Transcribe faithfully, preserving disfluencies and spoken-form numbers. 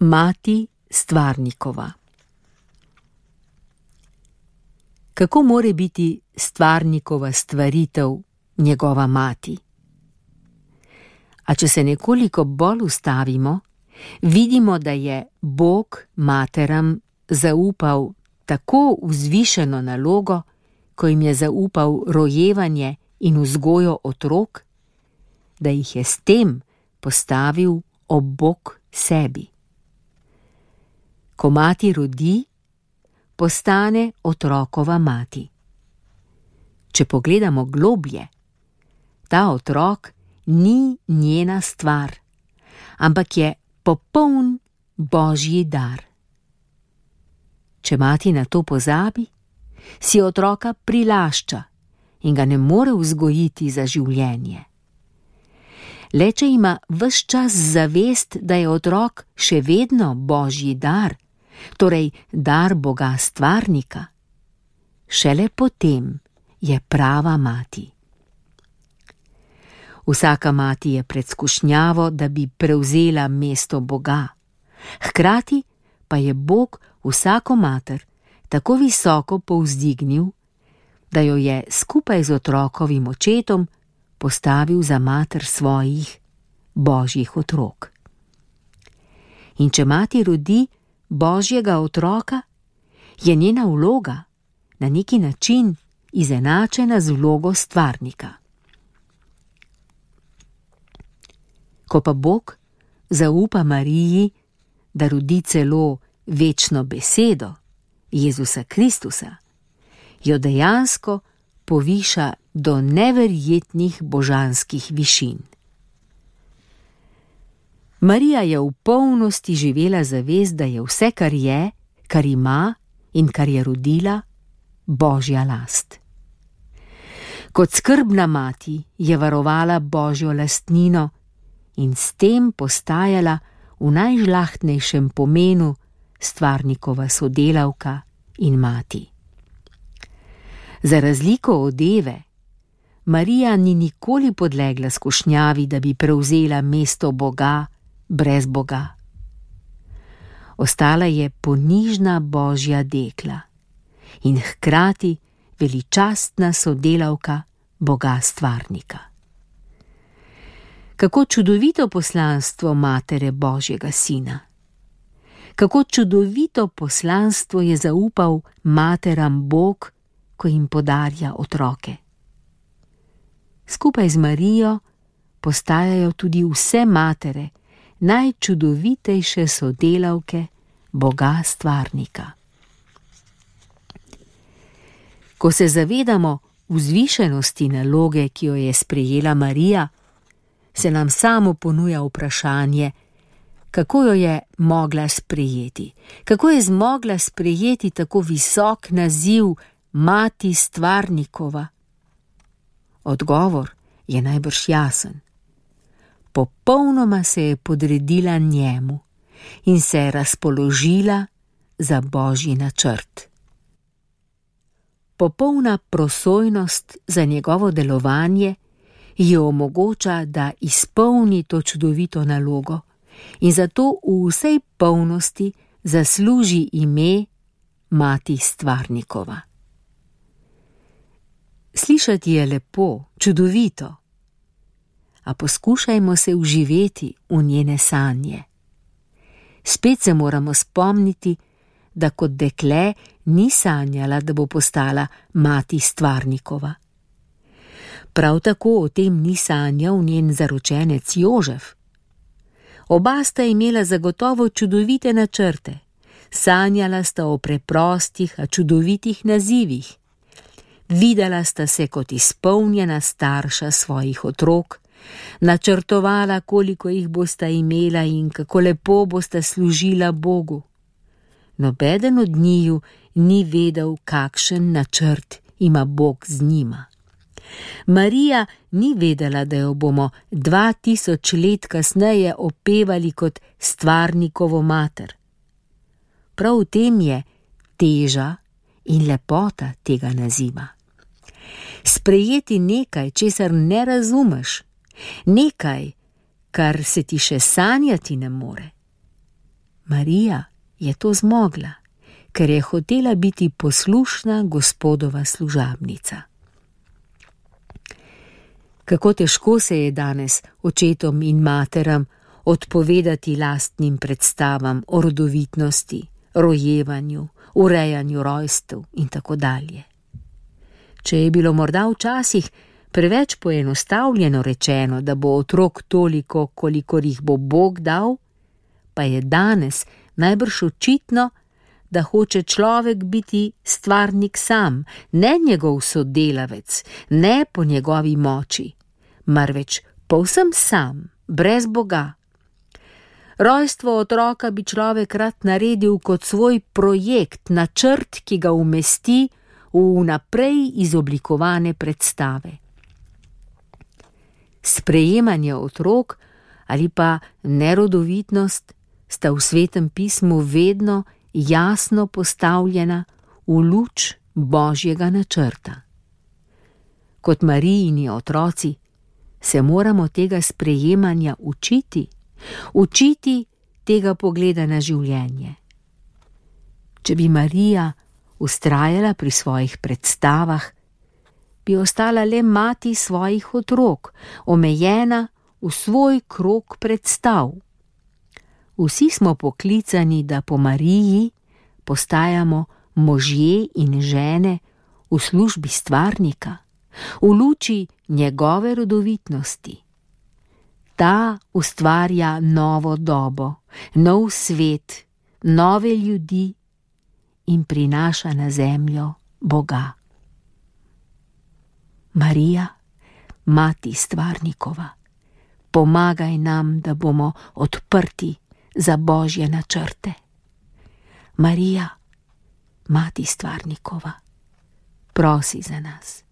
Mati Stvarnikova. Kako more biti Stvarnikova stvaritev njegova mati? A če se nekoliko bolj ustavimo, vidimo, da je Bog materam zaupal tako vzvišeno nalogo, ko jim je zaupal rojevanje in vzgojo otrok, da jih je s tem postavil ob bok sebi. Ko mati rodi, postane otrokova mati. Če pogledamo globlje, ta otrok ni njena stvar, ampak je popoln Božji dar. Če mati na to pozabi, si otroka prilašča in ga ne more vzgojiti za življenje. Le če ima ves čas zavest, da je otrok še vedno Božji dar, torej dar Boga stvarnika, šele potem je prava mati. Vsaka mati je pred skušnjavo, da bi prevzela mesto Boga. Hkrati pa je Bog vsako mater tako visoko povzdignil, da jo je skupaj z otrokovim očetom postavil za mater svojih Božjih otrok. In če mati rodi Božjega otroka, je njena vloga na neki način izenačena z vlogo stvarnika. Ko pa Bog zaupa Mariji, da rodi celo večno besedo, Jezusa Kristusa, jo dejansko poviša do neverjetnih božanskih višin. Marija je v polnosti živela zavest, da je vse, kar je, kar ima in kar je rodila, Božja last. Kot skrbna mati je varovala Božjo lastnino in s tem postajala v najžlahtnejšem pomenu stvarnikova sodelavka in mati. Za razliko od Eve, Marija ni nikoli podlegla skušnjavi, da bi prevzela mesto Boga brez Boga. Ostala je ponižna Božja dekla in hkrati veličastna sodelavka Boga stvarnika. Kako čudovito poslanstvo matere Božjega sina. Kako čudovito poslanstvo je zaupal materam Bog, ko jim podarja otroke. Skupaj z Marijo postajajo tudi vse matere najčudovitejše sodelavke Boga stvarnika. Ko se zavedamo vzvišenosti naloge, ki jo je sprejela Marija, se nam samo ponuja vprašanje, kako jo je mogla sprejeti, kako je zmogla sprejeti tako visok naziv mati stvarnikova. Odgovor je najbrž jasen. Popolnoma se je podredila njemu in se je razpoložila za Božji načrt. Popolna prosojnost za njegovo delovanje ji omogoča, da izpolni to čudovito nalogo in zato v vsej polnosti zasluži ime mati stvarnikova. Slišati je lepo, čudovito, a poskušajmo se vživeti v njene sanje. Spet se moramo spomniti, da kot dekle ni sanjala, da bo postala mati stvarnikova. Prav tako o tem ni sanjal njen zaročenec Jožef. Oba sta imela zagotovo čudovite načrte, sanjala sta o preprostih, a čudovitih nazivih. Videla sta se kot izpolnjena starša svojih otrok, načrtovala, koliko jih bosta imela in kako lepo bosta služila Bogu. Nobeden od njiju ni vedel, kakšen načrt ima Bog z njima. Marija ni vedela, da jo bomo dva tisoč let kasneje opevali kot stvarnikovo mater. Prav v tem je teža in lepota tega naziva. Sprejeti nekaj, česar ne razumeš, nekaj, kar se ti še sanjati ne more. Marija je to zmogla, ker je hotela biti poslušna Gospodova služabnica. Kako težko se je danes očetom in materam odpovedati lastnim predstavam o rodovitnosti, rojevanju, urejanju rojstev in tako dalje. Če je bilo morda včasih preveč poenostavljeno rečeno, da bo otrok toliko, kolikor jih bo Bog dal, pa je danes najbrž očitno, da hoče človek biti stvarnik sam, ne njegov sodelavec, ne po njegovi moči, marveč povsem sam, brez Boga. Rojstvo otroka bi človek rad naredil kot svoj projekt, načrt, ki ga umesti v vnaprej izoblikovane predstave. Sprejemanje otrok ali pa nerodovitnost sta v Svetem pismu vedno jasno postavljena v luč Božjega načrta. Kot Marijini otroci se moramo tega sprejemanja učiti, učiti tega pogleda na življenje. Če bi Marija vztrajala pri svojih predstavah, bi ostala le mati svojih otrok, omejena v svoj krog predstav. Vsi smo poklicani, da po Mariji postajamo možje in žene v službi stvarnika, v luči njegove rodovitnosti. Ta ustvarja novo dobo, nov svet, nove ljudi in prinaša na zemljo Boga. Marija, mati stvarnikova, pomagaj nam, da bomo odprti za Božje načrte. Marija, mati stvarnikova, prosi za nas.